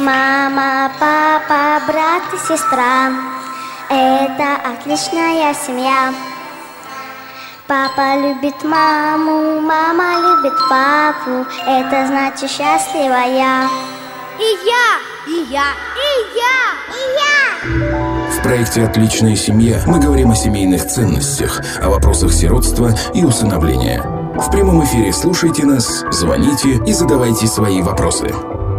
Мама, папа, брат и сестра — это отличная семья. Папа любит маму, мама любит папу, это значит счастливая. И я, и я, и я, и я. В проекте «Отличная семья» мы говорим о семейных ценностях, о вопросах сиротства и усыновления. В прямом эфире слушайте нас, звоните и задавайте свои вопросы.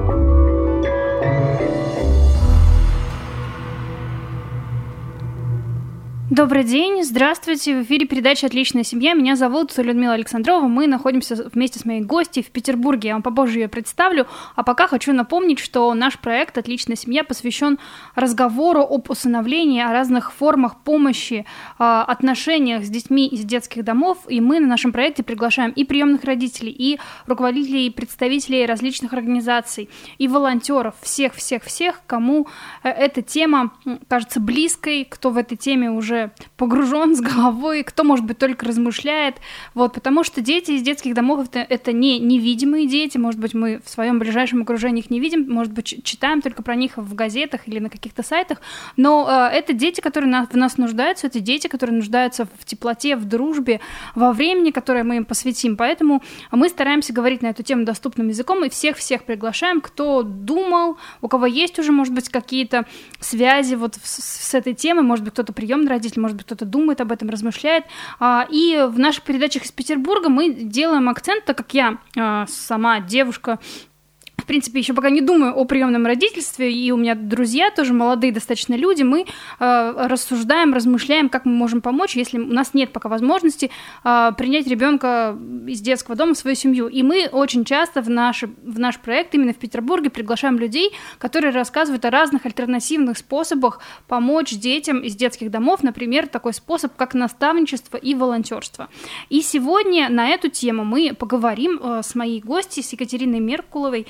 Добрый день, здравствуйте, в эфире передача «Отличная семья». Меня зовут Людмила Александрова, мы находимся вместе с моей гостьей в Петербурге, я вам попозже ее представлю, а пока хочу напомнить, что наш проект «Отличная семья» посвящен разговору об усыновлении, о разных формах помощи, отношениях с детьми из детских домов, и мы на нашем проекте приглашаем и приемных родителей, и руководителей, и представителей различных организаций, и волонтеров, всех, кому эта тема кажется близкой, кто в этой теме уже погружен с головой, кто, может быть, только размышляет, потому что дети из детских домов это не невидимые дети, может быть, мы в своем ближайшем окружении их не видим, может быть, читаем только про них в газетах или на каких-то сайтах, но это дети, которые в нас нуждаются, это дети, которые нуждаются в теплоте, в дружбе, во времени, которое мы им посвятим, поэтому мы стараемся говорить на эту тему доступным языком и всех приглашаем, кто думал, у кого есть уже, может быть, какие-то связи с этой темой, может быть, кто-то приемный родитель, может быть, кто-то думает об этом, размышляет. И в наших передачах из Петербурга мы делаем акцент, так как я сама девушка, в принципе, еще пока не думаю о приемном родительстве, и у меня друзья тоже молодые достаточно люди, мы рассуждаем, размышляем, как мы можем помочь, если у нас нет пока возможности принять ребенка из детского дома в свою семью. И мы очень часто в наш проект именно в Петербурге приглашаем людей, которые рассказывают о разных альтернативных способах помочь детям из детских домов, например, такой способ, как наставничество и волонтерство. И сегодня на эту тему мы поговорим с моей гостьей, с Екатериной Меркуловой.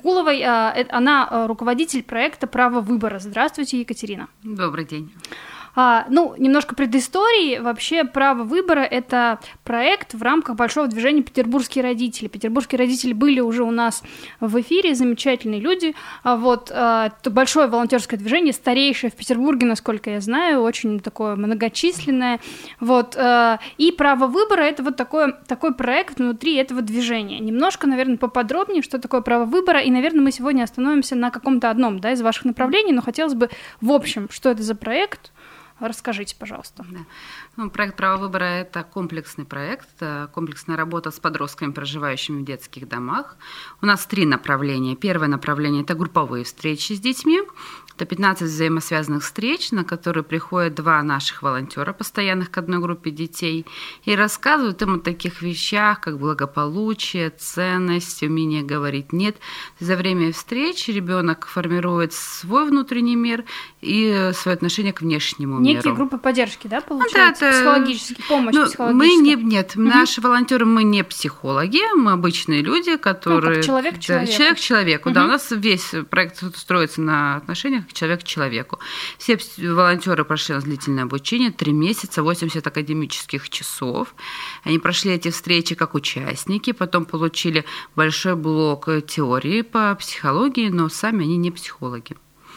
Она руководитель проекта «Право выбора». Здравствуйте, Екатерина. Добрый день. Немножко предыстории. Вообще, «Право выбора» — это проект в рамках большого движения «Петербургские родители». Петербургские родители были уже у нас в эфире, замечательные люди. Это большое волонтерское движение, старейшее в Петербурге, насколько я знаю, очень такое многочисленное. И «Право выбора» — это такой проект внутри этого движения. Немножко, наверное, поподробнее, что такое «Право выбора», и, наверное, мы сегодня остановимся на каком-то одном из ваших направлений, но хотелось бы в общем, что это за проект. Расскажите, пожалуйста. Проект «Право выбора» — это комплексный проект, комплексная работа с подростками, проживающими в детских домах. У нас 3 направления. Первое направление — это групповые встречи с детьми. Это 15 взаимосвязанных встреч, на которые приходят 2 наших волонтера, постоянных к одной группе детей, и рассказывают им о таких вещах, как благополучие, ценность, умение говорить «нет». За время встреч ребенок формирует свой внутренний мир и свое отношение к внешнему миру. Некие группы поддержки, да, получается? Психологически, помощь психологическая. Наши волонтеры, мы не психологи, мы обычные люди, которые... как человек к человеку. Человек к человеку, да. У нас весь проект строится на отношениях человек к человеку. Все волонтеры прошли длительное обучение, 3 месяца, 80 академических часов. Они прошли эти встречи как участники, потом получили большой блок теории по психологии, но сами они не психологи.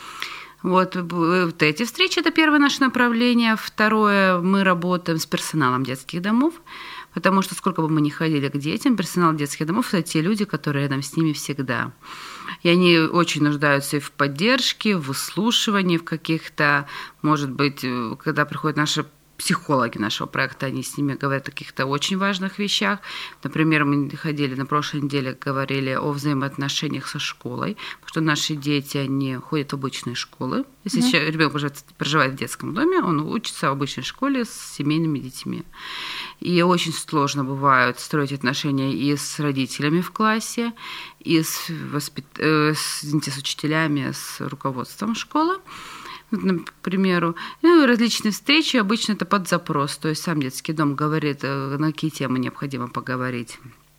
Эти встречи – это первое наше направление. Второе – мы работаем с персоналом детских домов, потому что сколько бы мы ни ходили к детям, персонал детских домов – это те люди, которые рядом с ними всегда. И они очень нуждаются и в поддержке, в выслушивании, в каких-то, может быть, когда приходят наши психологи нашего проекта, они с ними говорят о каких-то очень важных вещах. Например, мы ходили на прошлой неделе, говорили о взаимоотношениях со школой, потому что наши дети, они ходят в обычные школы. Если ребенок проживает в детском доме, он учится в обычной школе с семейными детьми. И очень сложно бывает строить отношения и с родителями в классе, и с учителями, с руководством школы. К примеру, различные встречи, обычно это под запрос, то есть сам детский дом говорит, на какие темы необходимо поговорить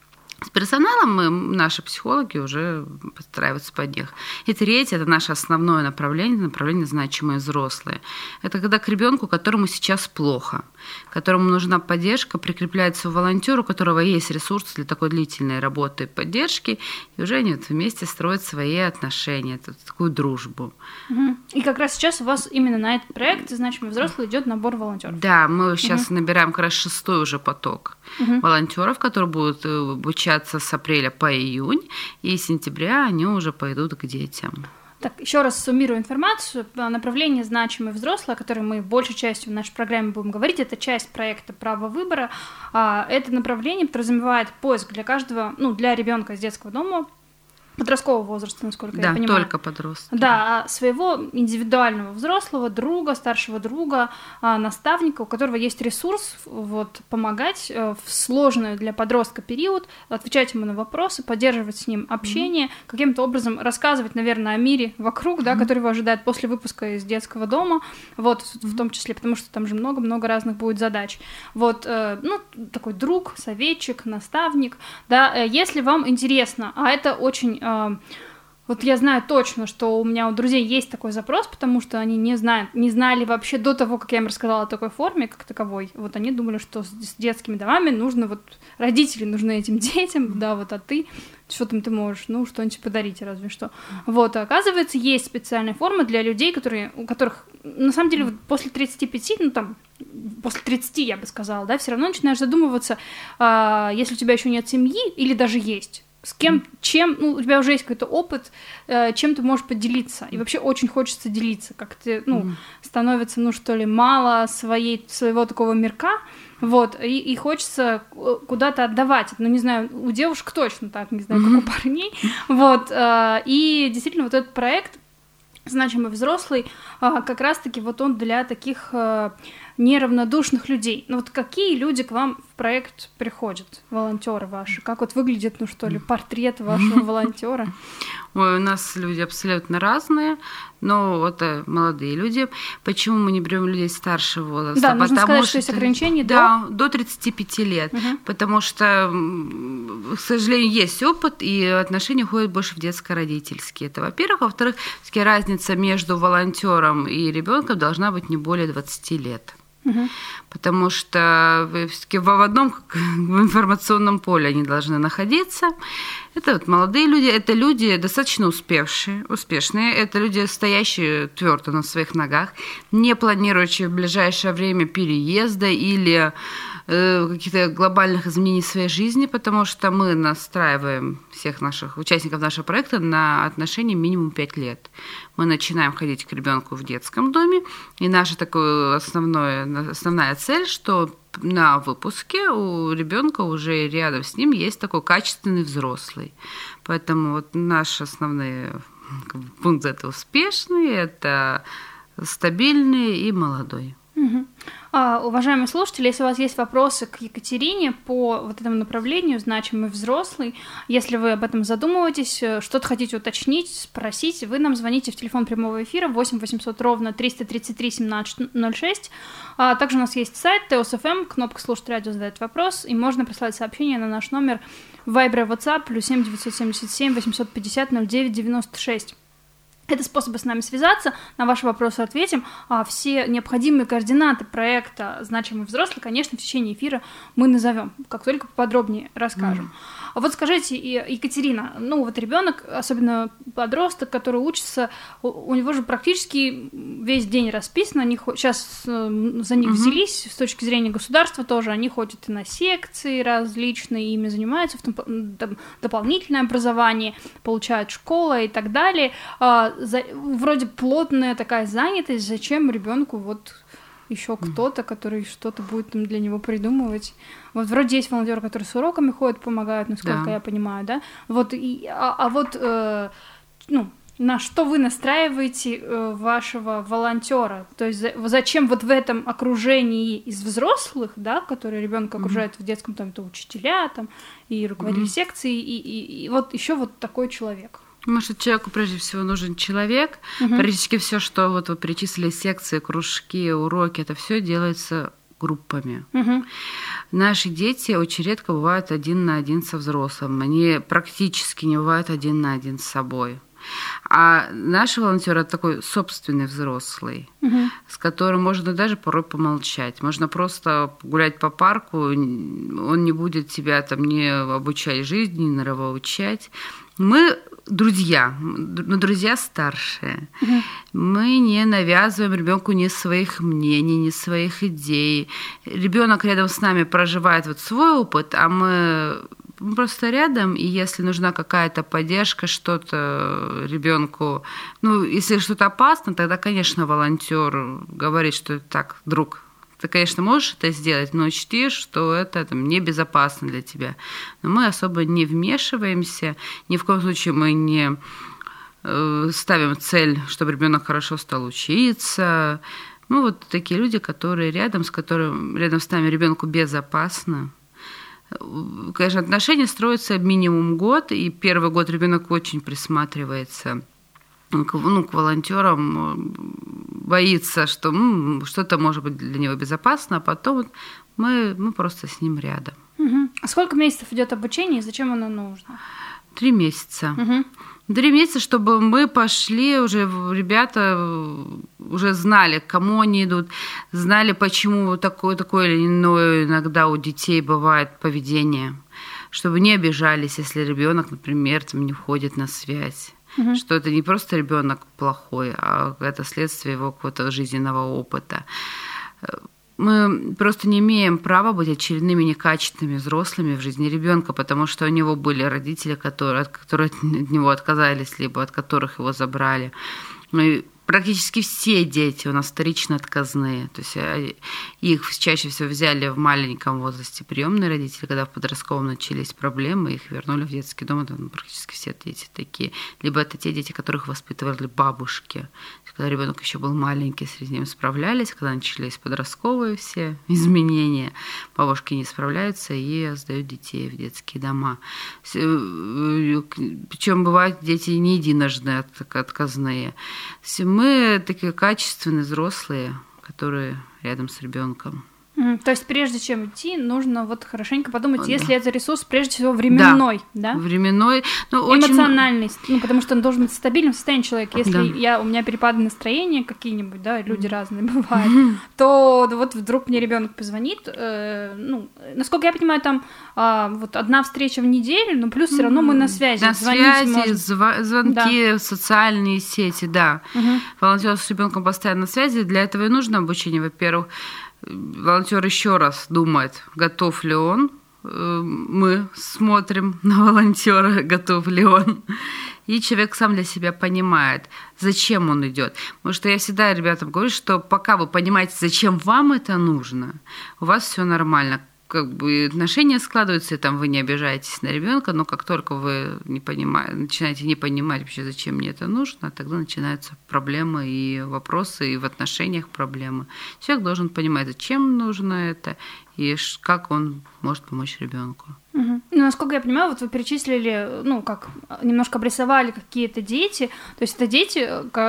С персоналом наши психологи уже подстраиваются под них. И третье – это наше основное направление значимые взрослые. Это когда к ребенку, которому сейчас плохо, которому нужна поддержка, прикрепляется волонтер, у которого есть ресурсы для такой длительной работы и поддержки, и уже они вместе строят свои отношения, такую дружбу. И как раз сейчас у вас именно на этот проект «Значимые взрослые» идет набор волонтеров. Да, мы сейчас набираем как раз 6-й уже поток волонтеров, которые будут обучаться с апреля по июнь, и с сентября они уже пойдут к детям. Так, еще раз суммирую информацию. Направление «Значимые взрослые», о котором мы большей частью в нашей программе будем говорить, это часть проекта «Право выбора». Это направление подразумевает поиск для каждого, для ребенка из детского дома, подросткового возраста, насколько я понимаю. Да, только подростки. Да, своего индивидуального взрослого друга, старшего друга, наставника, у которого есть ресурс помогать в сложный для подростка период, отвечать ему на вопросы, поддерживать с ним общение, каким-то образом рассказывать, наверное, о мире вокруг, который его ожидает после выпуска из детского дома, в том числе, потому что там же много-много разных будет задач. Такой друг, советчик, наставник, если вам интересно, а это очень... я знаю точно, что у меня у друзей есть такой запрос, потому что они не знали вообще до того, как я им рассказала о такой форме, как таковой. Они думали, что с детскими домами нужно, родители нужны этим детям, а ты, что там ты можешь, что-нибудь подарить, разве что. А оказывается, есть специальная форма для людей, у которых, на самом деле, после 35, после 30, я бы сказала, все равно начинаешь задумываться, если у тебя еще нет семьи, или даже есть, с кем, чем, у тебя уже есть какой-то опыт, чем ты можешь поделиться. И вообще очень хочется делиться, как ты, становится, мало своего такого мирка, и хочется куда-то отдавать. Не знаю, у девушек точно так, не знаю, как у парней. И действительно, этот проект «Значимый взрослый», как раз-таки он для таких неравнодушных людей. Какие люди к вам в проект приходят, волонтеры ваши? Как выглядит, портрет вашего волонтера? Ой, у нас люди абсолютно разные, но это молодые люди. Почему мы не берем людей старшего возраста? Да, нужно сказать, что есть ограничения до 35 лет, потому что, к сожалению, есть опыт, и отношения уходят больше в детско-родительские. Это, во-первых. Во-вторых, разница между волонтером и ребенком должна быть не более 20 лет. Потому что все-таки в одном в информационном поле они должны находиться. Это молодые люди, это люди достаточно успешные, это люди, стоящие твердо на своих ногах, не планирующие в ближайшее время переезда или каких-то глобальных изменений в своей жизни, потому что мы настраиваем всех наших участников нашего проекта на отношения минимум 5 лет. Мы начинаем ходить к ребенку в детском доме, и наша основная цель, что на выпуске у ребенка уже рядом с ним есть такой качественный взрослый. Поэтому наш основной пункт – это успешный, это стабильный и молодой. Уважаемые слушатели, если у вас есть вопросы к Екатерине по этому направлению «Значимый взрослый», если вы об этом задумываетесь, что-то хотите уточнить, спросить, вы нам звоните в телефон прямого эфира 8 800 ровно 333 1706. Также у нас есть сайт ТСФМ, кнопка «Слушать радио» задает вопрос, и можно прислать сообщение на наш номер Viber и WhatsApp +7 977 850 09 96. Это способы с нами связаться, на ваши вопросы ответим. Все необходимые координаты проекта «Значимый взрослый», конечно, в течение эфира мы назовем, как только подробнее расскажем. Скажите, Екатерина, ребенок, особенно подросток, который учится, у него же практически весь день расписан, они сейчас за них взялись, с точки зрения государства тоже, они ходят и на секции различные, ими занимаются, дополнительное образование, получают школу и так далее. Вроде плотная такая занятость, зачем ребенку еще кто-то, который что-то будет для него придумывать. Вроде есть волонтеры, которые с уроками ходят, помогают, насколько я понимаю, да? На что вы настраиваете вашего волонтера? То есть зачем в этом окружении из взрослых, да, которые ребенка окружают в детском доме, то учителя там и руководители секции, и еще такой человек? Потому что человеку прежде всего нужен человек. Практически все, что вы перечислили, секции, кружки, уроки, это все делается группами. Угу. Наши дети очень редко бывают 1 на 1 со взрослым. Они практически не бывают 1 на 1 с собой. А наши волонтеры это такой собственный взрослый, с которым можно даже порой помолчать. Можно просто гулять по парку, он не будет тебя там не обучать жизни, не нравоучать. Мы друзья, но друзья старшие. Мы не навязываем ребенку ни своих мнений, ни своих идей. Ребенок рядом с нами проживает вот свой опыт, а мы просто рядом, и если нужна какая-то поддержка, что-то ребенку, ну, если что-то опасно, тогда, конечно, волонтер говорит, что так, друг, ты, конечно, можешь это сделать, но учти, что это там небезопасно для тебя. Но мы особо не вмешиваемся, ни в коем случае мы не ставим цель, чтобы ребенок хорошо стал учиться. Ну, вот такие люди, которые рядом с нами ребенку безопасно. Конечно, отношения строятся минимум год, и первый год ребенок очень присматривается к волонтерам, боится, что что-то может быть для него безопасно, а потом вот мы просто с ним рядом. Угу. А сколько месяцев идет обучение и зачем оно нужно? 3 месяца. Угу. 3 месяца, чтобы мы пошли, уже ребята уже знали, к кому они идут, знали, почему такое или иное иногда у детей бывает поведение, чтобы не обижались, если ребенок, например, там, не входит на связь. Что это не просто ребенок плохой, а это следствие его какого-то жизненного опыта. Мы просто не имеем права быть очередными некачественными взрослыми в жизни ребенка, потому что у него были родители, которые от него отказались, либо от которых его забрали. Практически все дети у нас вторично отказные. То есть их чаще всего взяли в маленьком возрасте приемные родители, когда в подростковом начались проблемы, их вернули в детский дом. Это практически все дети такие. Либо это те дети, которых воспитывали бабушки. Когда ребенок еще был маленький, с ним справлялись, когда начались подростковые все изменения, бабушки не справляются и сдают детей в детские дома. Причем бывают дети не единожды отказные. Мы такие качественные взрослые, которые рядом с ребенком. То есть прежде чем идти, нужно вот хорошенько подумать, если это ресурс, прежде всего, временной, да? Временной. Эмоциональный, потому что он должен быть в стабильном состоянии человека. Если у меня перепады настроения какие-нибудь, да, люди разные бывают, то вот вдруг мне ребенок позвонит, насколько я понимаю, там вот 1 встреча в неделю, но плюс все равно мы на связи. На связи, звонки, социальные сети, да. Волонтер с ребенком постоянно на связи, для этого и нужно обучение, во-первых. Волонтер еще раз думает, готов ли он. Мы смотрим на волонтера, готов ли он. И человек сам для себя понимает, зачем он идет. Потому что я всегда ребятам говорю, что пока вы понимаете, зачем вам это нужно, у вас все нормально. Как бы отношения складываются, и там вы не обижаетесь на ребенка, но как только вы начинаете не понимать вообще, зачем мне это нужно, тогда начинаются проблемы и вопросы, и в отношениях проблемы. Человек должен понимать, зачем нужно это, и как он может помочь ребенку. Ну, насколько я понимаю, вот вы перечислили, немножко обрисовали какие-то дети, то есть это дети,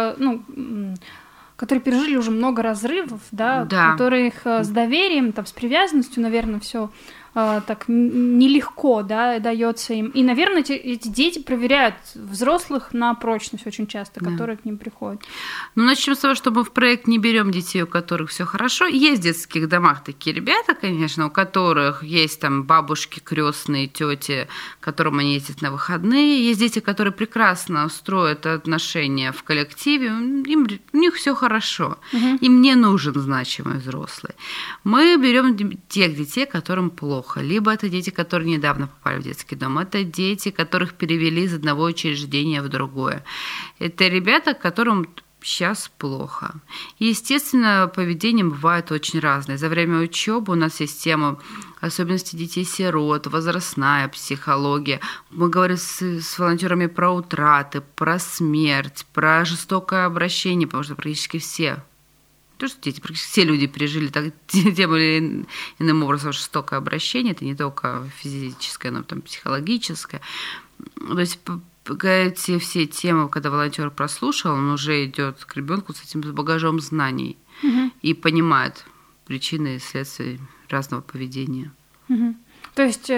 которые пережили уже много разрывов, да. Которых с доверием, там, с привязанностью, наверное, все так нелегко, да, дается им. И, наверное, эти дети проверяют взрослых на прочность очень часто, которые к ним приходят. Начнем с того, что мы в проект не берем детей, у которых все хорошо. Есть в детских домах такие ребята, конечно, у которых есть там бабушки, крестные, тети, к которым они ездят на выходные. Есть дети, которые прекрасно строят отношения в коллективе, у них все хорошо. Им не нужен значимый взрослый. Мы берем тех детей, которым плохо. Либо это дети, которые недавно попали в детский дом. Это дети, которых перевели из одного учреждения в другое. Это ребята, которым сейчас плохо. И, естественно, поведение бывает очень разное. За время учебы у нас есть тема особенности детей-сирот, возрастная психология. Мы говорим с волонтерами про утраты, про смерть, про жестокое обращение, потому что практически все практически все люди пережили тем или иным образом жестокое обращение. Это не только физическое, но там психологическое. То есть эти все темы, когда волонтер прослушал, он уже идет к ребенку с этим багажом знаний и понимает, причины и следствия разного поведения. То есть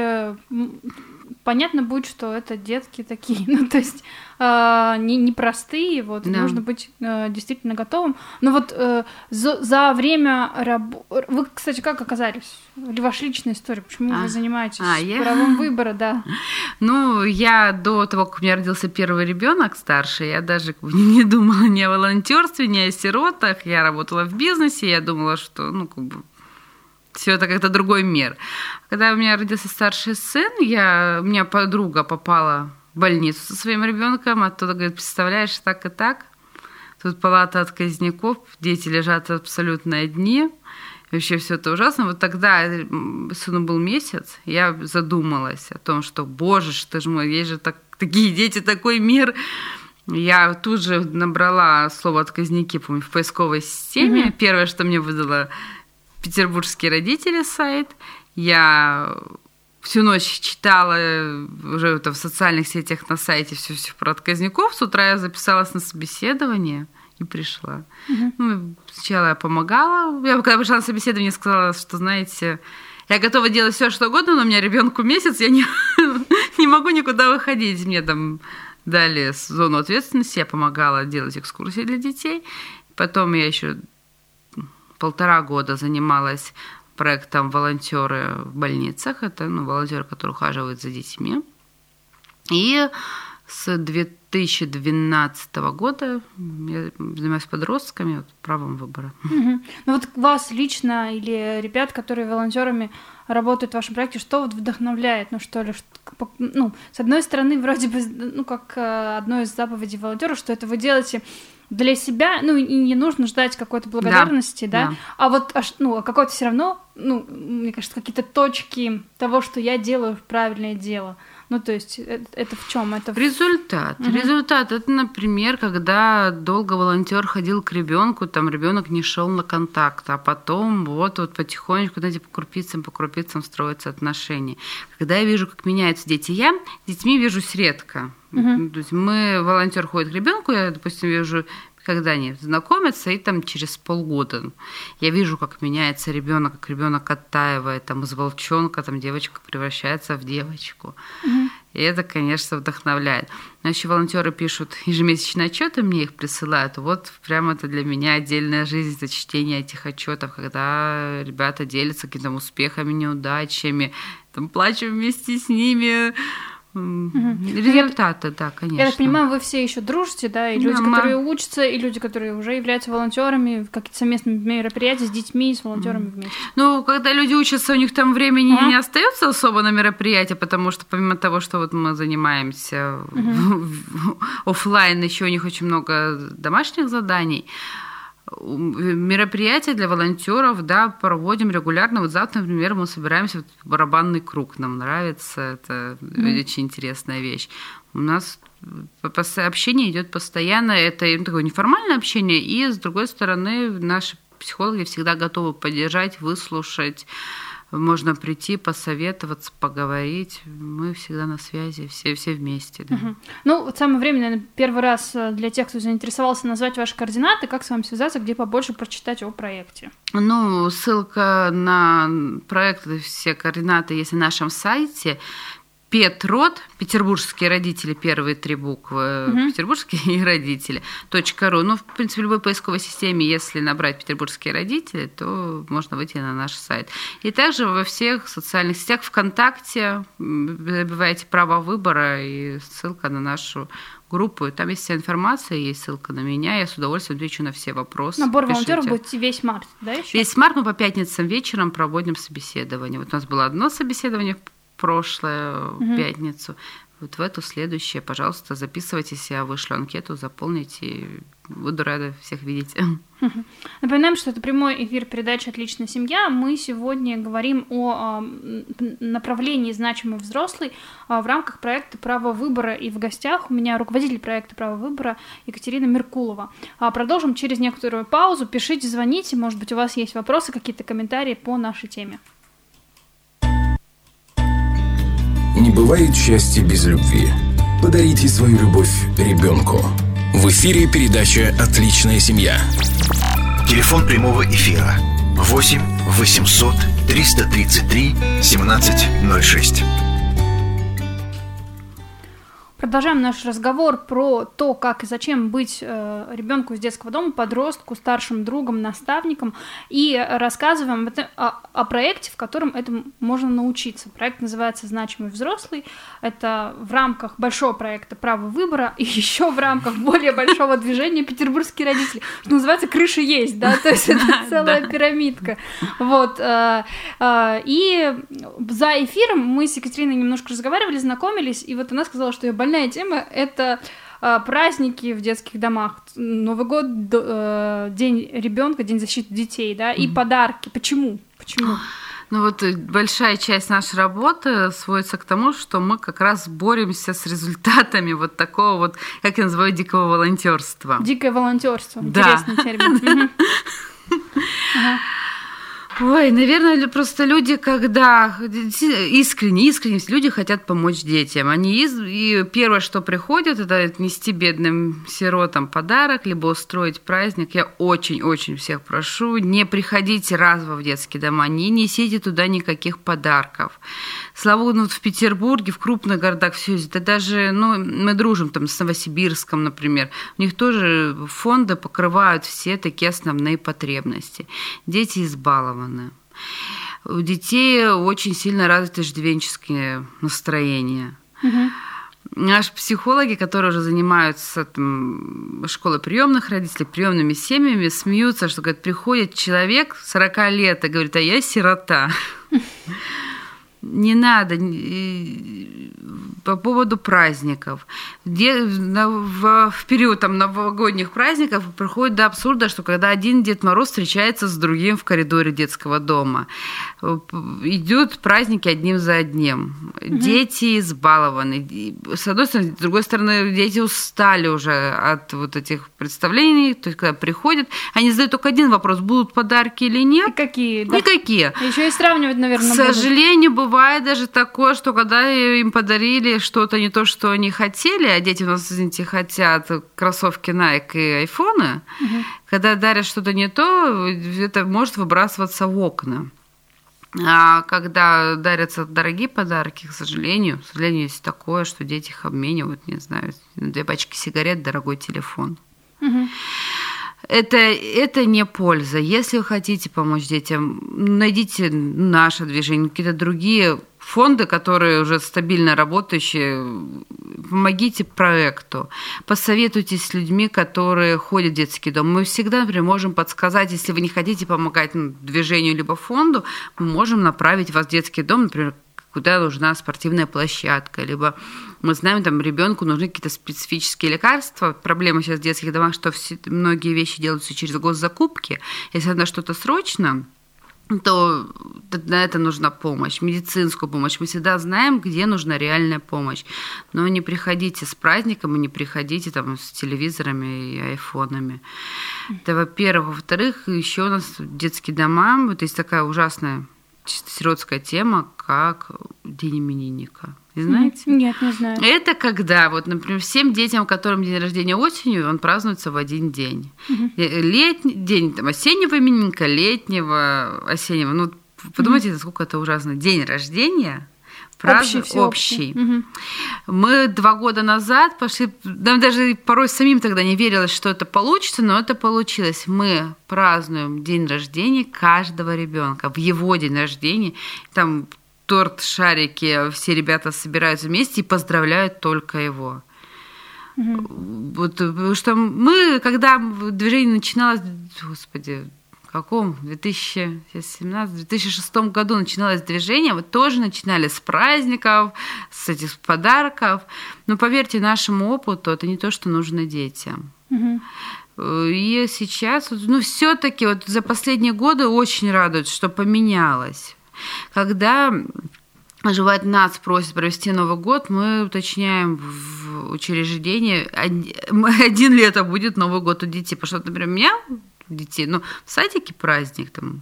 понятно будет, что это детки такие, ну, то есть непростые, вот, да. Нужно быть действительно готовым. Но вот за время вы, кстати, как оказались? Или ваша личная история? Почему вы занимаетесь правом выбора, да? Ну, я до того, как у меня родился первый ребенок старший, я даже не думала ни о волонтерстве, ни о сиротах. Я работала в бизнесе, я думала, что, все это как-то другой мир. Когда у меня родился старший сын, у меня подруга попала в больницу со своим ребенком, оттуда говорит: представляешь, так и так. Тут палата отказников, дети лежат абсолютно одни. Вообще все это ужасно. Вот тогда сыну был месяц, я задумалась о том, что, боже ж ты ж мой, есть же такие дети, такой мир. Я тут же набрала слово «отказники», помню, в поисковой системе. Первое, что мне выдало «Петербургские родители» сайт. Я всю ночь читала уже в социальных сетях на сайте все про отказников. С утра я записалась на собеседование и пришла. Сначала я помогала. Я когда пришла на собеседование, сказала, что, знаете, я готова делать все, что угодно, но у меня ребенку месяц, я не могу никуда выходить. Мне там дали зону ответственности, я помогала делать экскурсии для детей. Потом я еще 1,5 года занималась проектом «Волонтеры в больницах». Это волонтеры, которые ухаживают за детьми. И с 2012 года я занимаюсь подростками, правом выбора. Ну вот вас лично или ребят, которые волонтерами работают в вашем проекте, что вот вдохновляет? С одной стороны, вроде бы, как одной из заповедей волонтера, что это вы делаете для себя, и не нужно ждать какой-то благодарности, да? А вот, какое-то все равно, мне кажется, какие-то точки того, что я делаю правильное дело. То есть это в чем? Это результат. Результат это, например, когда долго волонтер ходил к ребенку, там ребенок не шел на контакт, а потом вот потихонечку, по крупицам строятся отношения. Когда я вижу, как меняются дети, я с детьми вижусь редко. То есть волонтер ходит к ребенку, я, допустим, вижу, когда они знакомятся, и там через полгода я вижу, как меняется ребенок, как ребенок оттаивает, из волчонка девочка превращается в девочку. И это, конечно, вдохновляет. Но еще волонтеры пишут ежемесячные отчеты, мне их присылают. Вот прямо это для меня отдельная жизнь, это чтение этих отчетов, когда ребята делятся какими-то успехами, неудачами, плачем вместе с ними. Результаты, да, конечно. Я так понимаю, вы все еще дружите, да, и люди, которые учатся, и люди, которые уже являются волонтерами, какие-то совместные мероприятия с детьми и с волонтерами вместе. Когда люди учатся, у них там времени не остается особо на мероприятия, потому что помимо того, что мы занимаемся офлайн, еще у них очень много домашних заданий. Мероприятия для волонтеров, проводим регулярно. Вот завтра, например, мы собираемся в барабанный круг. Нам нравится, это очень интересная вещь. У нас общение идет постоянно, это такое неформальное общение, и с другой стороны, наши психологи всегда готовы поддержать, выслушать. Можно прийти, посоветоваться, поговорить. Мы всегда на связи, все вместе. Да. Вот самое время, наверное, первый раз для тех, кто заинтересовался, назвать ваши координаты, как с вами связаться, где побольше прочитать о проекте. Ссылка на проект, все координаты есть на нашем сайте. Петрод, петербургские родители, первые 3 буквы, петербургские родители, .ру. В принципе, в любой поисковой системе, если набрать петербургские родители, то можно выйти на наш сайт. И также во всех социальных сетях, ВКонтакте, забиваете право выбора и ссылка на нашу группу. Там есть вся информация, есть ссылка на меня. Я с удовольствием отвечу на все вопросы. Набор волонтеров будет весь март, да, еще? Весь март мы по пятницам вечером проводим собеседование. Вот у нас было одно собеседование прошлую пятницу. Вот в эту следующее, пожалуйста, записывайтесь, я вышлю анкету, заполните. Буду рада всех видеть. Напоминаем, что это прямой эфир передачи «Отличная семья». Мы сегодня говорим о направлении «Значимый взрослый» в рамках проекта «Право выбора». И в гостях у меня руководитель проекта «Право выбора» Екатерина Меркулова. Продолжим через некоторую паузу. Пишите, звоните, может быть, у вас есть вопросы, какие-то комментарии по нашей теме. Не бывает счастья без любви. Подарите свою любовь ребенку. В эфире передача «Отличная семья». Телефон прямого эфира 8 800 333 1706. Продолжаем наш разговор про то, как и зачем быть ребенку из детского дома, подростку, старшим другом, наставником, и рассказываем о проекте, в котором этому можно научиться. Проект называется «Значимый взрослый». Это в рамках большого проекта «Право выбора» и еще в рамках более большого движения «Петербургские родители». Что называется, крыша есть, да, то есть это целая пирамидка. Вот. И за эфиром мы с Екатериной немножко разговаривали, знакомились, и вот она сказала, что ее больная тема — это праздники в детских домах, Новый год, День ребенка, День защиты детей, да, и подарки. Почему? Ну вот большая часть нашей работы сводится к тому, что мы как раз боремся с результатами вот такого вот, как я называю, дикого волонтерства. Дикое волонтерство. Да. Интересный термин. Ой, наверное, просто люди, когда искренне люди хотят помочь детям. И первое, что приходит, это отнести бедным сиротам подарок, либо устроить праздник. Я очень-очень всех прошу, не приходите разово в детские дома, не несите туда никаких подарков. Слава богу, в Петербурге, в крупных городах все это даже, мы дружим там с Новосибирском, например, у них тоже фонды покрывают все такие основные потребности. Дети избалованы. У детей очень сильно развито иждивенческие настроения. Наши психологи, которые уже занимаются школой приемных родителей, приемными семьями, смеются, что, говорят, приходит человек 40 лет и говорит, а я сирота. Не надо. По поводу праздников. В период новогодних праздников приходит до абсурда, что когда один Дед Мороз встречается с другим в коридоре детского дома, идут праздники одним за одним. Дети избалованы. С одной стороны, с другой стороны, дети устали уже от вот этих представлений. То есть, когда приходят, они задают только один вопрос: будут подарки или нет? И какие? Да. Никакие. Еще и сравнивать, наверное, К сожалению, бывает даже такое, что когда им подарили что-то не то, что они хотели, а дети у нас, извините, хотят кроссовки Nike и айфоны, когда дарят что-то не то, это может выбрасываться в окна. А когда дарятся дорогие подарки, к сожалению, есть такое, что дети их обменивают, не знаю, 2 пачки сигарет, дорогой телефон. Это не польза. Если вы хотите помочь детям, найдите наше движение, какие-то другие фонды, которые уже стабильно работающие, помогите проекту, посоветуйтесь с людьми, которые ходят в детский дом. Мы всегда, например, можем подсказать, если вы не хотите помогать движению либо фонду, мы можем направить вас в детский дом, например, куда нужна спортивная площадка, либо мы знаем, там ребенку нужны какие-то специфические лекарства. Проблема сейчас в детских домах, что многие вещи делаются через госзакупки. Если надо что-то срочно, то на это нужна помощь, медицинскую помощь. Мы всегда знаем, где нужна реальная помощь. Но не приходите с праздником и не приходите там с телевизорами и айфонами. Это, во-первых. Во-вторых, еще у нас детские дома, вот есть такая ужасная чисто сиротская тема, как День именинника. Не знаете? Нет, не знаю. Это когда, вот, например, всем детям, которым день рождения осенью, он празднуется в один день. Летний день там, осеннего именинника, летнего, осеннего. Ну, подумайте, сколько это ужасно. День рождения общий. Мы 2 года назад пошли, нам даже порой самим тогда не верилось, что это получится, но это получилось. Мы празднуем день рождения каждого ребенка, в его день рождения. Там торт, шарики, все ребята собираются вместе и поздравляют только его. Вот, потому что мы, когда движение начиналось, господи, в каком? В 2006 году начиналось движение, вот тоже начинали с праздников, с этих подарков. Но поверьте нашему опыту, это не то, что нужно детям. И сейчас, все-таки вот за последние годы очень радует, что поменялось. Когда бывает, нас просят провести Новый год, мы уточняем в учреждении, 1 лето будет Новый год у детей. Потому что, например, у меня детей, в садике праздник, там,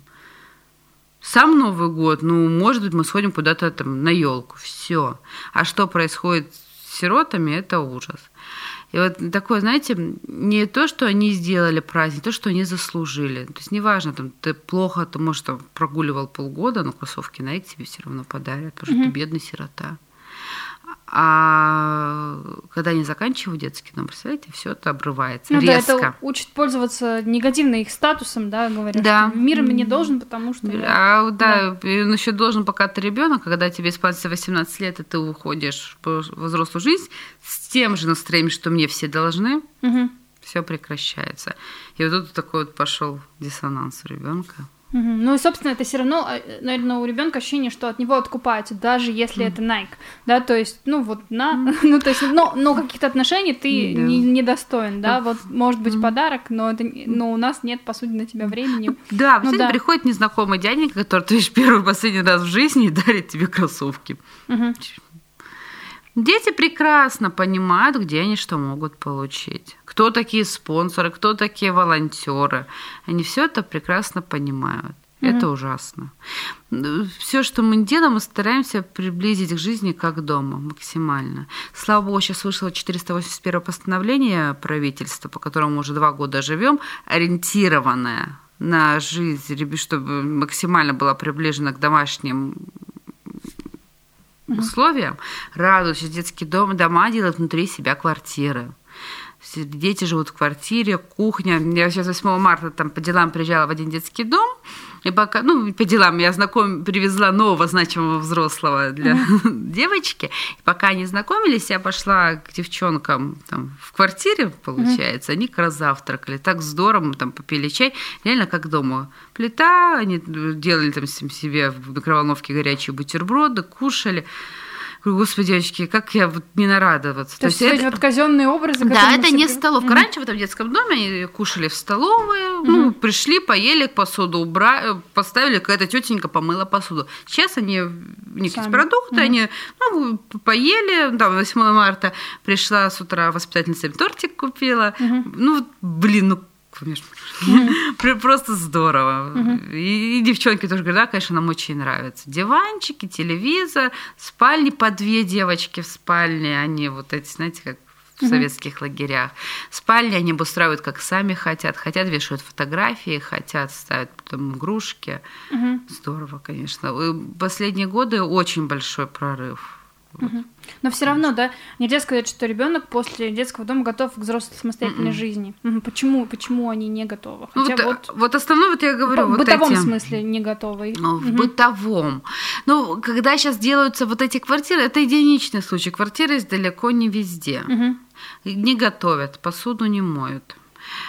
сам Новый год, может быть, мы сходим куда-то там на елку, все. А что происходит с сиротами, это ужас. И вот такое, знаете, не то, что они сделали праздник, то, что они заслужили. То есть неважно, там, ты плохо, ты, может, там, прогуливал полгода, но кроссовки Nike тебе все равно подарят, потому что ты бедный сирота. А когда они заканчивают детский дом, представляете, все это обрывается резко. Да, это учит пользоваться негативно их статусом, да, говорят, да. Что мир мне должен, потому что... Да, и он еще должен, пока ты ребенок, когда тебе исполнится 18 лет, и ты уходишь в взрослую жизнь с тем же настроением, что мне все должны, все прекращается. И вот тут такой вот пошел диссонанс у ребенка. Ну и, собственно, это все равно, наверное, у ребенка ощущение, что от него откупаются, даже если это Nike, да, то есть, ну вот ну то есть, но каких-то отношений ты не достоин, да, вот может быть подарок, но у нас нет, по сути, на тебя времени. Да, приходит незнакомый дяденька, который ты видишь первый последний раз в жизни и дарит тебе кроссовки. Дети прекрасно понимают, где они что могут получить. Кто такие спонсоры, кто такие волонтеры. Они все это прекрасно понимают. Это ужасно. Все, что мы делаем, мы стараемся приблизить к жизни как дома максимально. Слава богу, сейчас вышло 481 постановление правительства, по которому мы уже 2 года живем, ориентированное на жизнь, чтобы максимально была приближена к домашним условиям. Радуют, что детские дома делают внутри себя квартиры. Дети живут в квартире, кухня. Я сейчас 8 марта там по делам приезжала в один детский дом, и пока, по делам я привезла нового значимого взрослого для девочки. И пока они знакомились, я пошла к девчонкам там, в квартире, получается, они как раз завтракали. Так здорово, мы там попили чай, реально как дома. Плита, они делали там себе в микроволновке горячие бутерброды, кушали. Господи, девочки, как я не нарадоваться. То есть эти вот казенные образы. Да, это не столовка. Раньше в этом детском доме они кушали в столовой, пришли, поели, посуду убрали, поставили, какая-то тетенька помыла посуду. Сейчас они, у них есть продукты, они поели, там, 8 марта пришла с утра воспитательница, тортик купила. Просто здорово. И девчонки тоже говорят, да, конечно, нам очень нравится. Диванчики, телевизор, спальни по 2 девочки в спальне, они вот эти, знаете, как в советских лагерях. Спальни они обустраивают, как сами хотят. Хотят, вешают фотографии, хотят, ставят потом игрушки. Здорово, конечно. Последние годы очень большой прорыв. Но все равно, да, нельзя сказать, что ребенок после детского дома готов к взрослой самостоятельной жизни. Почему они не готовы? Хотя вот основное, вот я говорю, в бытовом смысле не готовы. В бытовом. Когда сейчас делаются вот эти квартиры, это единичный случай. Квартиры есть далеко не везде. Не готовят, посуду не моют.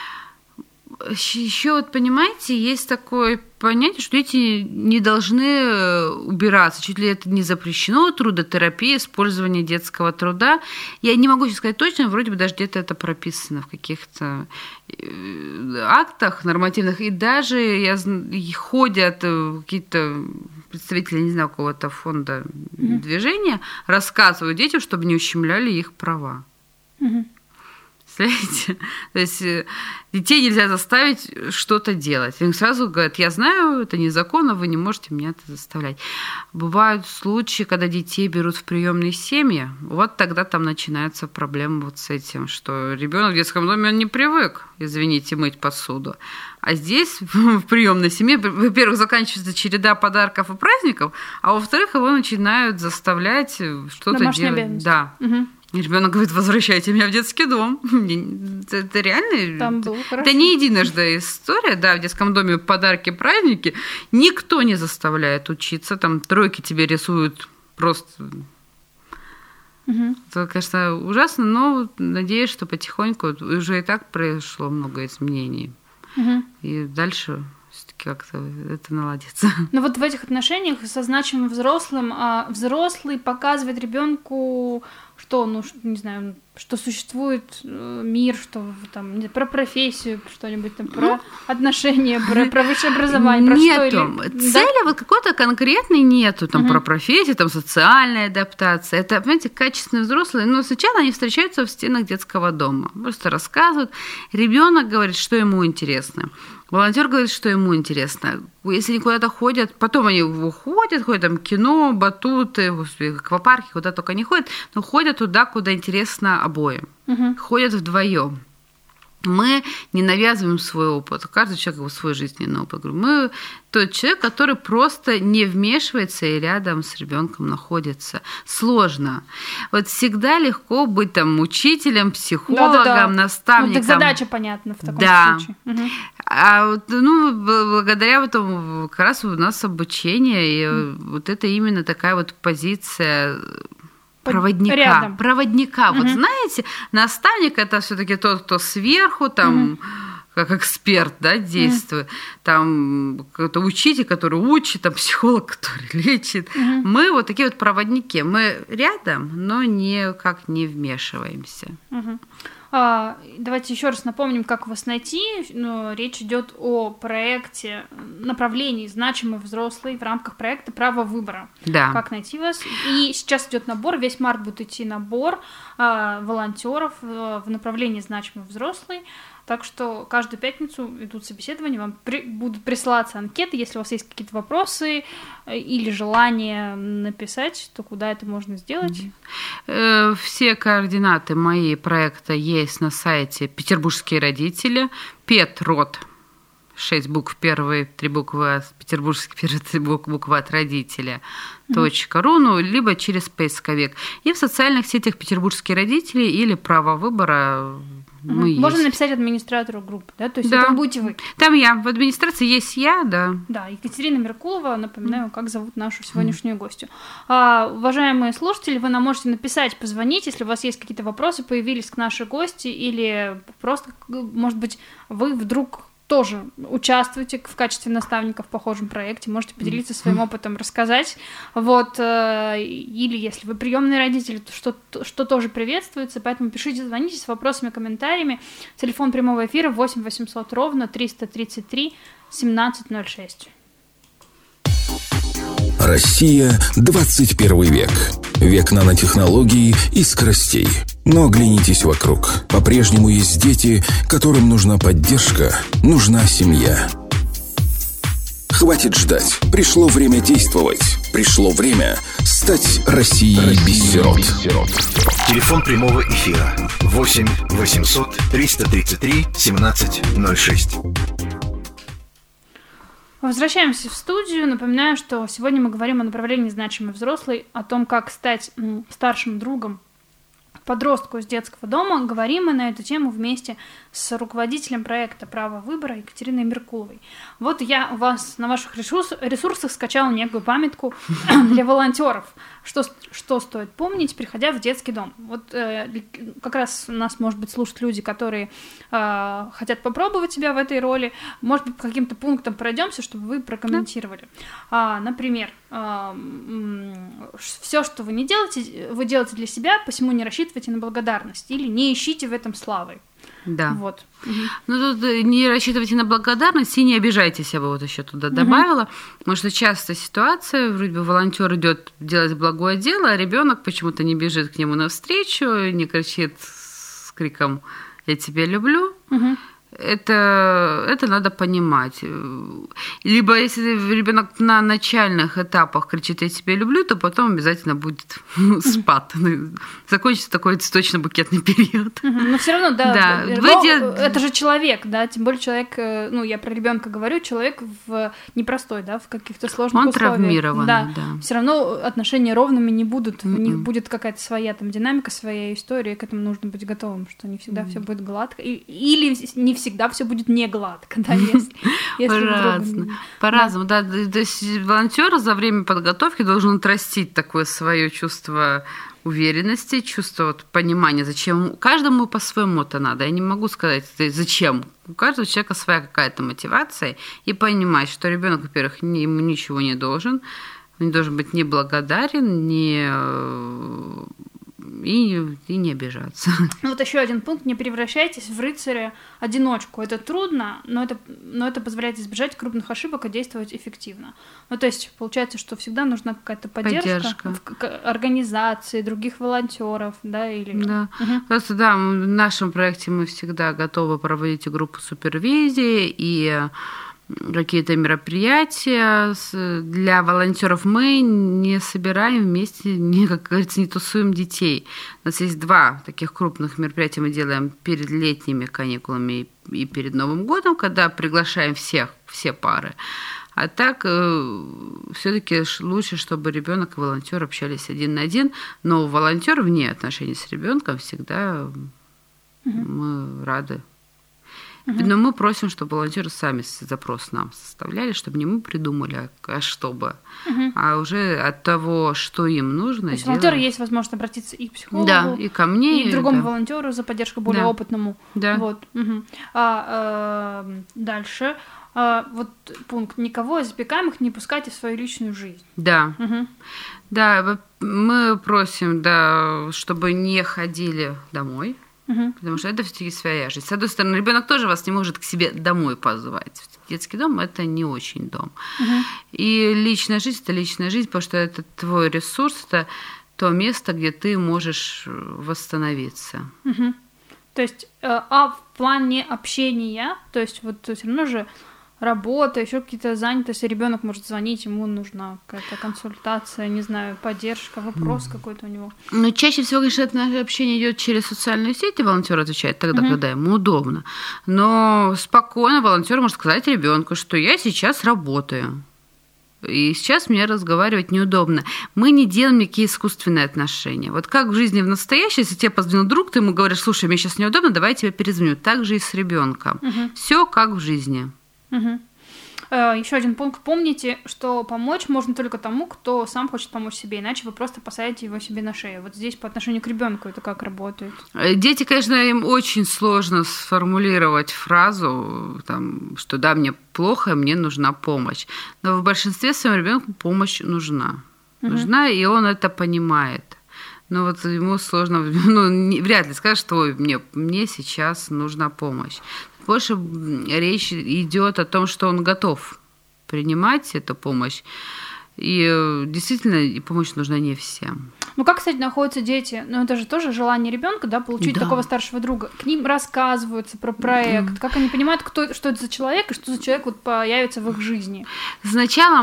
Еще вот, понимаете, есть такое понятие, что дети не должны убираться, чуть ли это не запрещено, трудотерапия, использование детского труда. Я не могу сейчас сказать точно, вроде бы даже где-то это прописано в каких-то актах нормативных, и даже ходят какие-то представители, не знаю, какого-то фонда движения, рассказывают детям, чтобы не ущемляли их права. Представляете? То есть детей нельзя заставить что-то делать. Им сразу говорят, я знаю, это незаконно, вы не можете меня это заставлять. Бывают случаи, когда детей берут в приемные семьи, вот тогда там начинаются проблемы вот с этим, что ребенок в детском доме, он не привык, извините, мыть посуду. А здесь, в приемной семье, во-первых, заканчивается череда подарков и праздников, а во-вторых, его начинают заставлять что-то домашняя делать. обязанность. Да. И ребенок говорит, возвращайте меня в детский дом. Это реально. Там было хорошо. Это не единожды история, да, в детском доме подарки, праздники. Никто не заставляет учиться. Там тройки тебе рисуют просто. Это, конечно, ужасно, но надеюсь, что потихоньку уже и так произошло много изменений. И дальше все-таки как-то это наладится. Но вот в этих отношениях со значимым взрослым, взрослый показывает ребенку, что, не знаю, что существует мир, что там про профессию, что-нибудь там, про отношения, про высшее образование, про нету. что или... Цели вот какой-то конкретной нету, там про профессию, там социальная адаптация. Это, понимаете, качественные взрослые, но сначала они встречаются в стенах детского дома, просто рассказывают. Ребенок говорит, что ему интересно. Волонтер говорит, что ему интересно. Если они куда-то ходят, потом они ходят там кино, батуты, аквапарки, куда только не ходят, но ходят туда, куда интересно обоим. Ходят вдвоем. Мы не навязываем свой опыт. Каждый человек свой жизненный опыт. Мы тот человек, который просто не вмешивается и рядом с ребенком находится. Сложно. Вот всегда легко быть там учителем, психологом, наставником. Так задача понятна в таком случае. А благодаря этому как раз у нас обучение, и вот это именно такая вот позиция проводника. Рядом. Проводника. Вот знаете, наставник — это все-таки тот, кто сверху, там, как эксперт, да, действует. Там какой-то учитель, который учит, там психолог, который лечит. Мы вот такие вот проводники. Мы рядом, но никак не вмешиваемся. Давайте еще раз напомним, как вас найти. Речь идет о проекте направлений «Значимый взрослый» в рамках проекта «Право выбора». Да. Как найти вас? И сейчас идет набор, весь март будет идти набор волонтеров в направлении «Значимый взрослый». Так что каждую пятницу идут собеседования, вам будут присылаться анкеты. Если у вас есть какие-то вопросы или желание написать, то куда это можно сделать? Все координаты мои проекта есть на сайте «Петербургские родители», Петрод, 6 букв, первые 3 буквы, петербургские первые 3 буквы от родителя, .ру, либо через поисковик. И в социальных сетях «Петербургские родители» или «Право выбора». Можно написать администратору группы, да? То есть это будете вы. Там я. В администрации есть я, да. Да, Екатерина Меркулова, напоминаю, как зовут нашу сегодняшнюю гостью. Уважаемые слушатели, вы нам можете написать, позвонить, если у вас есть какие-то вопросы, появились к нашей гости, или просто, может быть, вы вдруг тоже участвуете в качестве наставника в похожем проекте, можете поделиться своим опытом, рассказать. Вот. Или если вы приемные родители, то что тоже приветствуется, поэтому пишите, звоните с вопросами, комментариями. Телефон прямого эфира 8 800 ровно 333 1706. Россия, 21 век. Век нанотехнологий и скоростей. Но оглянитесь вокруг. По-прежнему есть дети, которым нужна поддержка, нужна семья. Хватит ждать. Пришло время действовать. Пришло время стать Россией без сирот. Телефон прямого эфира 8 800 333 1706. Возвращаемся в студию. Напоминаю, что сегодня мы говорим о направлении «Значимый взрослый», о том, как стать старшим другом подростку из детского дома. Говорим мы на эту тему вместе с руководителем проекта «Право выбора» Екатериной Меркуловой. Вот я у вас на ваших ресурсах скачала некую памятку для волонтеров. Что стоит помнить, приходя в детский дом? Вот как раз у нас, может быть, слушают люди, которые хотят попробовать себя в этой роли. Может быть, по каким-то пунктам пройдемся, чтобы вы прокомментировали. Например, все, что вы не делаете, вы делаете для себя, посему не рассчитывайте на благодарность или не ищите в этом славы. Да. Вот. Ну, тут не рассчитывайте на благодарность и не обижайтесь, я бы вот еще туда добавила. Потому что часто ситуация, вроде бы волонтер идет делать благое дело, а ребенок почему-то не бежит к нему навстречу, не кричит с криком «Я тебя люблю». Это надо понимать. Либо если ребенок на начальных этапах кричит «я тебя люблю», то потом обязательно будет спад. Закончится такой цветочно-букетный период. Но все равно, да. Это же человек, да, тем более человек, я про ребенка говорю, человек непростой, да, в каких-то сложных условиях. Он травмирован, да. Все равно отношения ровными не будут. У них будет какая-то своя там динамика, своя история, и к этому нужно быть готовым, что не всегда все будет гладко. Или не всегда все будет не гладко, да, если По-разному, да. То есть волонтер за время подготовки должен отрастить такое свое чувство уверенности, чувство понимания, зачем. Каждому по-своему это надо. Я не могу сказать, зачем. У каждого человека своя какая-то мотивация, и понимать, что ребенок, во-первых, ему ничего не должен, он не должен быть ни благодарен, ни и не обижаться. Ну вот еще один пункт: не превращайтесь в рыцаря-одиночку. Это трудно, но это позволяет избежать крупных ошибок и действовать эффективно. Ну то есть получается, что всегда нужна какая-то поддержка. Организации, других волонтеров, да, или... Да. Просто, да, в нашем проекте мы всегда готовы проводить группу супервизии и какие-то мероприятия. Для волонтеров мы не собираем вместе, как говорится, не тусуем детей. У нас есть 2 таких крупных мероприятия мы делаем перед летними каникулами и перед Новым годом, когда приглашаем все пары. А так все-таки лучше, чтобы ребенок и волонтер общались один на один, но волонтер вне отношений с ребенком всегда мы рады. Но мы просим, чтобы волонтеры сами запрос нам составляли, чтобы не мы придумали, а чтобы, а уже от того, что им нужно. То есть волонтеры есть возможность обратиться и к психологу, да, и ко мне, и к другому волонтеру за поддержку более опытному. Да. Вот. Дальше. Вот пункт: никого из опекаемых не пускайте в свою личную жизнь. Да. Да, мы просим, да, чтобы не ходили домой. Потому что это все-таки своя жизнь. С одной стороны, ребенок тоже вас не может к себе домой позвать. Детский дом – это не очень дом. И личная жизнь – это личная жизнь, потому что это твой ресурс, это то место, где ты можешь восстановиться. То есть, в плане общения, то есть вот все равно же работа, еще какие-то занятости, ребенок может звонить, ему нужна какая-то консультация, не знаю, поддержка, вопрос какой-то у него. Ну, чаще всего, конечно, это наше общение идет через социальные сети, волонтер отвечает тогда, когда ему удобно. Но спокойно волонтер может сказать ребенку, что я сейчас работаю. И сейчас мне разговаривать неудобно. Мы не делаем никакие искусственные отношения. Вот как в жизни в настоящей, если тебе позвонил друг, ты ему говоришь: слушай, мне сейчас неудобно, давай я тебе перезвоню. Так же и с ребенком. Все как в жизни. Еще один пункт: помните, что помочь можно только тому, кто сам хочет помочь себе, иначе вы просто посадите его себе на шею. Вот здесь по отношению к ребенку это как работает? Дети, конечно, им очень сложно сформулировать фразу, там, что да, мне плохо, мне нужна помощь. Но в большинстве своем ребенку помощь нужна. Нужна, и он это понимает. Но вот ему сложно, вряд ли скажет, что мне сейчас нужна помощь. Больше речь идет о том, что он готов принимать эту помощь. И действительно, помощь нужна не всем. Ну, как, кстати, находятся дети? Ну, это же тоже желание ребенка, да, получить такого старшего друга. К ним рассказываются про проект, как они понимают, что это за человек, и что за человек вот появится в их жизни. Сначала,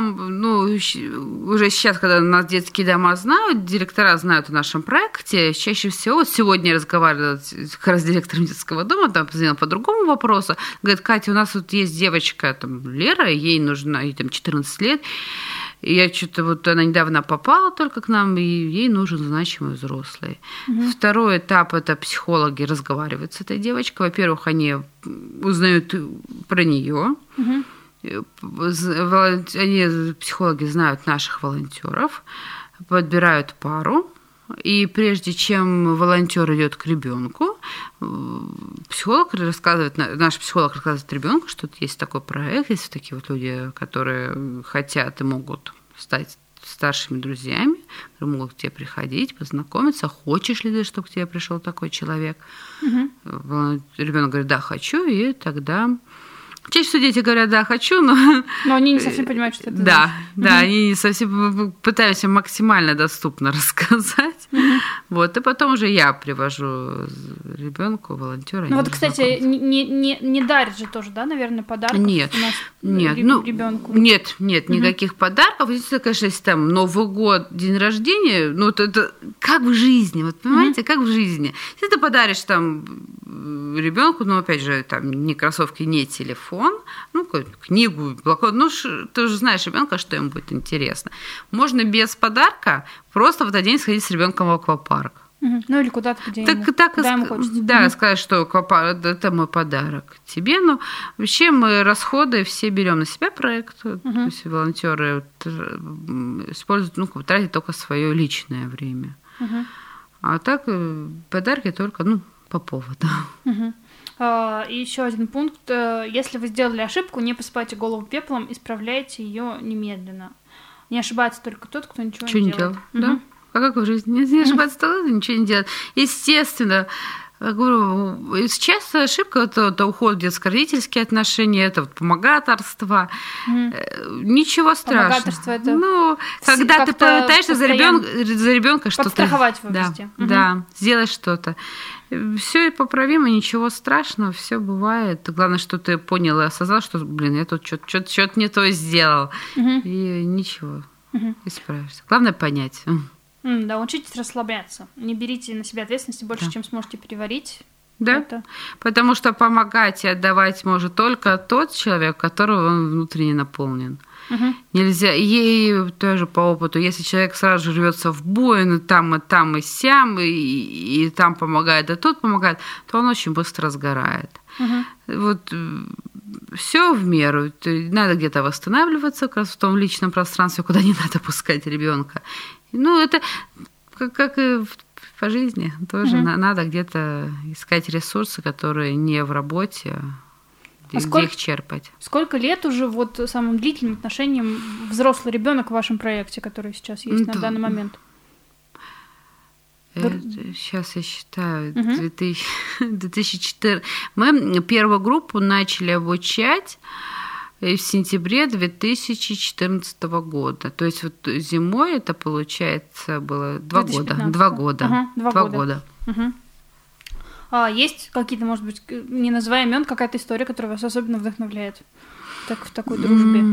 уже сейчас, когда нас детские дома знают, директора знают о нашем проекте, чаще всего, вот сегодня я разговаривала как раз с директором детского дома, там позвонила по другому вопросу, говорит: Катя, у нас тут есть девочка, там, Лера, ей нужно, ей там 14 лет, и я что-то вот она недавно попала только к нам, и ей нужен значимый взрослый. Второй этап – это психологи разговаривают с этой девочкой. Во-первых, они узнают про нее. Психологи знают наших волонтеров, подбирают пару. И прежде чем волонтер идет к ребенку, наш психолог рассказывает ребенку, что есть такой проект, есть такие вот люди, которые хотят и могут стать старшими друзьями, которые могут к тебе приходить, познакомиться. Хочешь ли ты, чтобы к тебе пришел такой человек? Ребенок говорит: да, хочу, и тогда... Чаще всего дети говорят: да, хочу, но они не совсем понимают, что это значит. Да, они не совсем пытаются максимально доступно рассказать. Вот, и потом уже я привожу ребенку волонтера. Ну вот, кстати, не дарят же тоже, да, наверное, подарков? Нет, ребенку. Нет, никаких подарков. Если, конечно, если там Новый год, день рождения, ну это как в жизни, вот понимаете, как в жизни. Если ты подаришь там ребенку, ну опять же, там ни кроссовки, ни телефон, ну какую-то книгу, блокнот, ну ты же знаешь ребенка, что ему будет интересно. Можно без подарка просто в этот день сходить с ребенком в аквапарк. Ну или куда-то, куда ему хочется. Да, сказать, что это мой подарок тебе. Но вообще мы расходы все берем на себя проект. То есть волонтеры используют, тратят только свое личное время. А так подарки только, по поводу. И еще один пункт. Если вы сделали ошибку, не посыпайте голову пеплом, исправляйте ее немедленно. Не ошибается только тот, кто ничего не делает. Да. А как в жизни? Не ошибаться, ничего не делать. Естественно, я говорю, часто ошибка это уход в детско-родительские отношения, это вот помогаторство. Ничего страшного. Помогаторство это когда ты пытаешься за ребенка что-то. Подстраховать его везде. Да, сделать что-то. Все поправимо, ничего страшного, все бывает. Главное, что ты понял и осознал, что, я тут что-то не то сделал. И ничего, исправишься. Главное понять. Да, учитесь расслабляться. Не берите на себя ответственности больше, чем сможете переварить. Да, потому что помогать и отдавать может только тот человек, которого он внутренне наполнен. Нельзя, ей тоже по опыту, если человек сразу же рвется в бой, там, и сям, и там помогает, и тут помогает, то он очень быстро сгорает. Вот все в меру. Надо где-то восстанавливаться, как раз в том личном пространстве, куда не надо пускать ребенка. Это как и по жизни тоже надо где-то искать ресурсы, которые не в работе, где их черпать. Сколько лет уже самым длительным отношением взрослый ребенок в вашем проекте, который сейчас есть на данный момент? Сейчас я считаю, 2014. Мы первую группу начали обучать в сентябре 2014 года. То есть зимой это, получается, было 2 года. 2 года. 2 года. Есть какие-то, может быть, не называя имен, какая-то история, которая вас особенно вдохновляет в такой дружбе?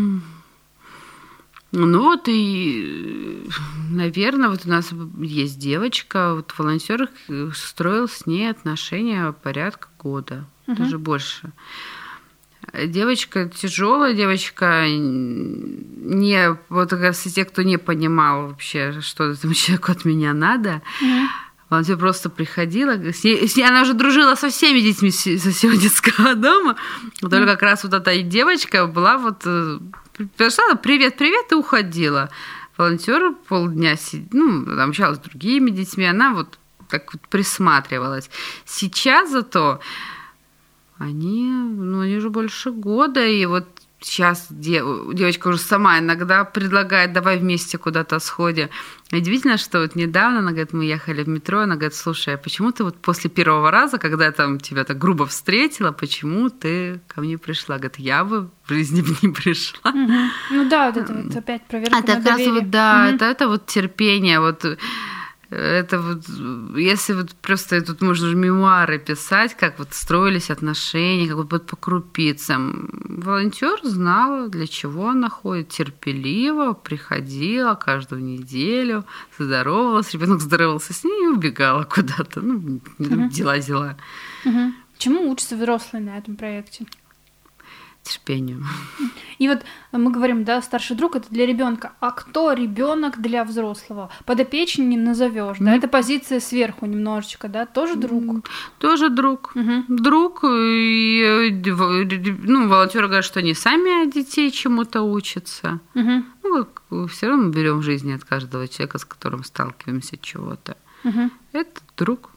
И, наверное, у нас есть девочка, волонтер строил с ней отношения порядка года, даже больше. Девочка тяжелая, девочка не... как раз те, кто не понимал вообще, что этому человеку от меня надо, волонтер просто приходила, с ней она уже дружила со всеми детьми со всего детского дома, только как раз эта девочка была пришла, привет, и уходила. Волонтер полдня общалась с другими детьми, она так присматривалась. Сейчас зато они уже больше года, и сейчас девочка уже сама иногда предлагает, давай вместе куда-то сходим. Удивительно, что недавно, она говорит, мы ехали в метро, она говорит, слушай, а почему ты после первого раза, когда я тебя так грубо встретила, почему ты ко мне пришла? Говорит, я бы в жизни не пришла. Это опять проверка на доверие. Это терпение, это если просто тут можно же мемуары писать, как строились отношения, как по крупицам. Волонтер знала, для чего она ходит, терпеливо приходила каждую неделю, здоровалась, ребенок здоровался с ней и убегала куда-то. Дела. Чему учатся взрослые на этом проекте? Терпению. И мы говорим, старший друг это для ребенка. А кто ребенок для взрослого? Подопечный не назовешь, да? Это позиция сверху немножечко, да? Тоже друг? Тоже друг. Друг. И волонтеры говорят, что они сами от детей чему-то учатся. Все равно мы берем в жизни от каждого человека, с которым сталкиваемся, чего-то. Это друг.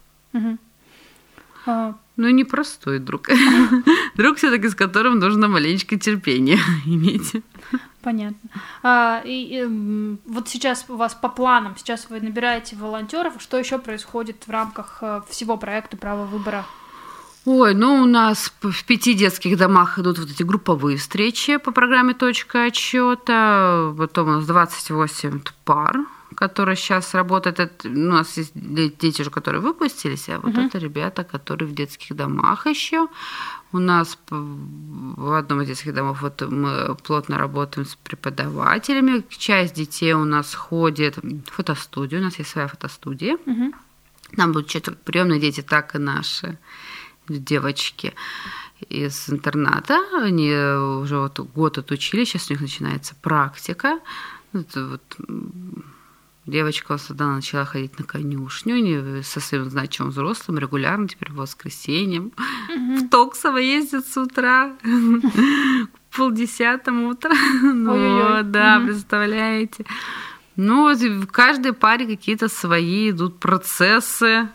Непростой друг. Друг все-таки, с которым нужно маленечко терпения иметь. Понятно. Сейчас у вас по планам, сейчас вы набираете волонтеров, что еще происходит в рамках всего проекта «Право выбора»? У нас в 5 детских домах идут эти групповые встречи по программе «Точка отсчета». Потом у нас 28 пар, которые сейчас работают. У нас есть дети уже, которые выпустились, а это ребята, которые в детских домах еще. У нас в одном из детских домов мы плотно работаем с преподавателями. Часть детей у нас ходит в фотостудию. У нас есть своя фотостудия. Там будут как приемные дети, так и наши девочки из интерната. Они уже год отучились, сейчас у них начинается практика. Девочка начала ходить на конюшню со своим значимым взрослым регулярно, теперь по воскресеньям. В Токсово ездит с утра, 9:30 утра. Представляете. В каждой паре какие-то свои идут процессы.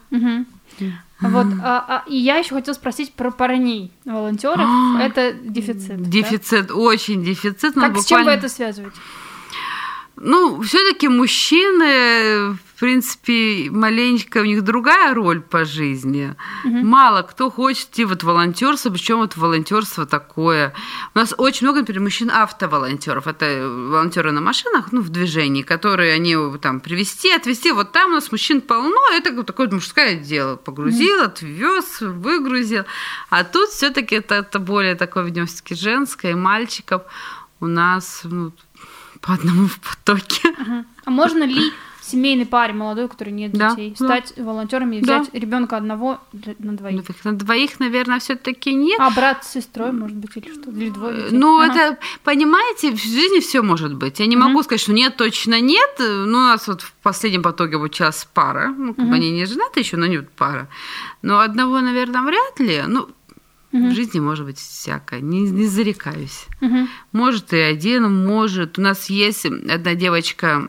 И я еще хотела спросить про парней волонтеров. Это дефицит. Дефицит, да? Очень дефицит. С чем вы это связываете? Ну, все-таки мужчины, в принципе, маленько у них другая роль по жизни. Мало кто хочет идти вот волонтерство, причем вот волонтерство такое. У нас очень много, например, мужчин-автоволонтеров. Это волонтеры на машинах, ну, в движении, которые они там привезти, отвезти. Вот там у нас мужчин полно, это такое мужское дело. Погрузил, отвез, выгрузил. А тут все-таки это более такое, видимо, все-таки женское, и мальчиков у нас по одному в потоке. А можно ли семейной паре молодой, у которой нет детей, стать волонтерами и взять ребенка одного на двоих? На двоих, наверное, все-таки нет. А брат с сестрой, может быть, или что? Или двое детей? Ну, это, понимаете, в жизни все может быть. Я не могу сказать, что нет, точно нет. Ну, у нас вот в последнем потоке вот сейчас пара. Ну, как бы они не женаты еще, но они вот пара. Но одного, наверное, вряд ли. Ну, в жизни может быть всякое, не зарекаюсь. Может и один, может. У нас есть одна девочка,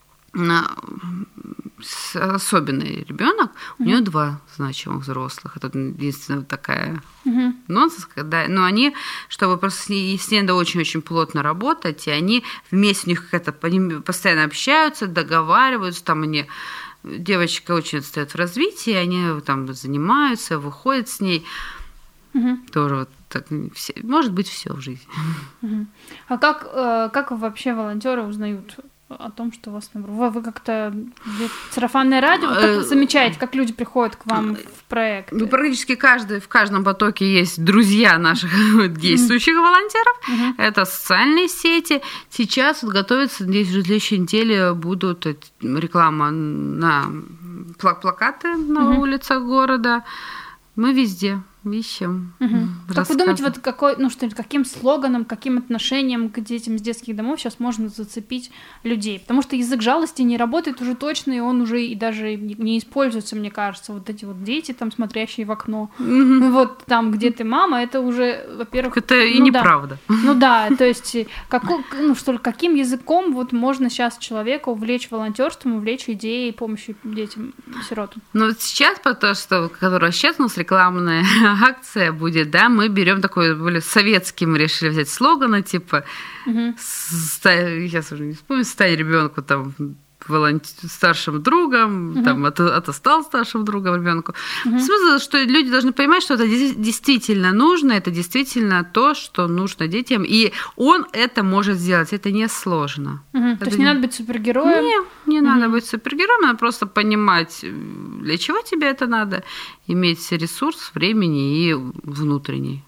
особенный ребенок, у нее 2 значимых взрослых. Это единственная такая нонсенс, когда, но они, чтобы просто с ней надо очень-очень плотно работать, и они вместе, у них они постоянно общаются, договариваются, там они, девочка очень отстает в развитии, они там занимаются, выходят с ней. Тоже вот так, может быть, все в жизни. А как вообще волонтеры узнают о том, что у вас набор? Вы как-то сарафанное радио как замечаете, как люди приходят к вам в проект? Ну, практически в каждом потоке есть друзья наших действующих волонтеров. Это социальные сети. Сейчас вот готовится, надеюсь, в следующей неделе будут реклама на плакаты на улицах города. Мы везде ищем. Как вы думаете, вот каким слоганом, каким отношением к детям из детских домов сейчас можно зацепить людей? Потому что язык жалости не работает уже точно, и он уже и даже не используется, мне кажется. Вот эти вот дети, там, смотрящие в окно, вот там, где ты мама, это уже, во-первых... Это и неправда. Ну да, то есть каким языком вот можно сейчас человека увлечь волонтерством, увлечь идеей помощи детям-сиротам? Ну вот сейчас, потому что, которая сейчас у нас рекламная акция будет, да, мы берем такой более советский, мы решили взять слоганы, типа, сейчас уже не вспомню, стань ребенку там старшим другом, там, стал старшим другом ребенку. Смысл, что люди должны понимать, что это действительно нужно, это действительно то, что нужно детям, и он это может сделать, это не сложно. То есть не надо быть супергероем? Не надо быть супергероем, надо просто понимать, для чего тебе это надо, иметь ресурс, времени и внутренний.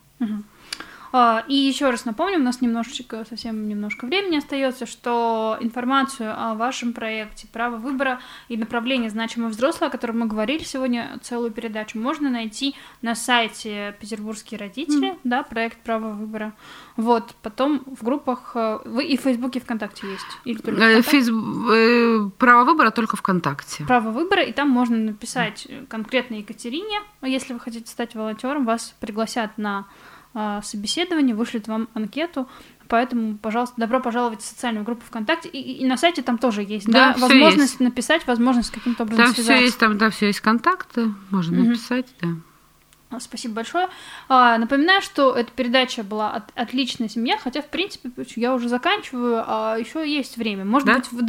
И еще раз напомню, у нас совсем немножко времени остается, что информацию о вашем проекте «Право выбора» и направление «Значимые взрослые», о котором мы говорили сегодня, целую передачу, можно найти на сайте «Петербургские родители», да, проект «Право выбора». Вот, потом в группах, вы и в Фейсбуке, и ВКонтакте есть? Или только «Право выбора» только ВКонтакте. «Право выбора», и там можно написать конкретно Екатерине, если вы хотите стать волонтером, вас пригласят на собеседование, вышлют вам анкету, поэтому, пожалуйста, добро пожаловать в социальную группу ВКонтакте, и на сайте там тоже есть, да? Возможность есть написать, возможность каким-то образом связаться. Все есть, там, все есть контакты, можно написать, да. Спасибо большое. Напоминаю, что эта передача была «Отличная семья», хотя, в принципе, я уже заканчиваю, а еще есть время. Может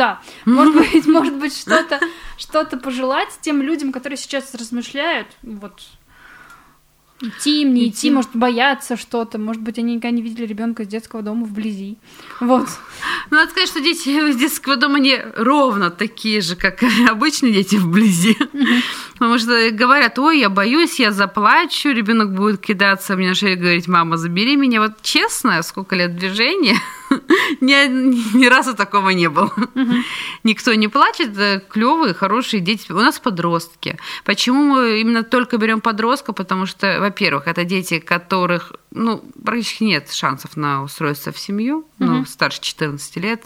быть, что-то пожелать тем людям, которые сейчас размышляют, вот, идти им, не идти, может, бояться что-то, может быть, они никогда не видели ребенка из детского дома вблизи. Вот. Ну, надо сказать, что дети из детского дома не ровно такие же, как обычные дети вблизи. Потому что говорят: ой, я боюсь, я заплачу, ребенок будет кидаться мне на шею и говорить: мама, забери меня. Вот честно, сколько лет движения, ни разу такого не было. Никто не плачет, клевые, хорошие дети. У нас подростки. Почему мы именно только берем подростка? Потому что, во-первых, это дети, которых, практически нет шансов на устройство в семью, старше 14 лет.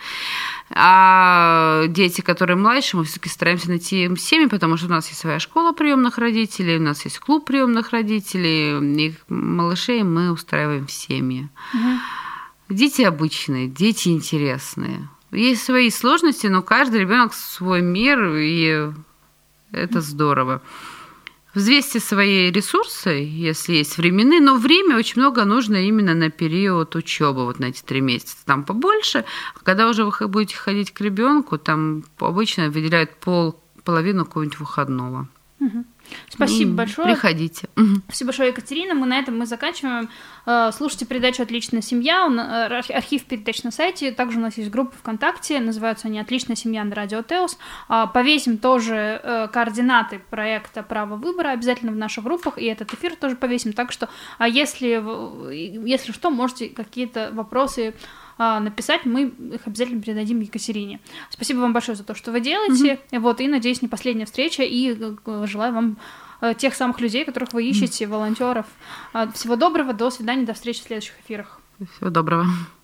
А дети, которые младше, мы все-таки стараемся найти им семьи, потому что у нас есть своя школа приемных родителей, у нас есть клуб приемных родителей, их малышей мы устраиваем в семьи. Дети обычные, дети интересные. Есть свои сложности, но каждый ребенок свой мир, и это здорово. Взвесьте свои ресурсы, если есть временные, но время очень много нужно именно на период учебы, вот на эти 3 месяца. Там побольше, а когда уже вы будете ходить к ребенку, там обычно выделяют половину какого-нибудь выходного. Спасибо большое. Приходите. Спасибо большое, Екатерина. На этом мы заканчиваем. Слушайте передачу «Отличная семья». Архив передач на сайте. Также у нас есть группа ВКонтакте. Называются они «Отличная семья» на Радио ТЭОС. Повесим тоже координаты проекта «Право выбора» обязательно в наших группах. И этот эфир тоже повесим. Так что, если что, можете какие-то вопросы написать, мы их обязательно передадим Екатерине. Спасибо вам большое за то, что вы делаете. Вот, и, надеюсь, не последняя встреча. И желаю вам тех самых людей, которых вы ищете, волонтеров. Всего доброго, до свидания, до встречи в следующих эфирах. Всего доброго.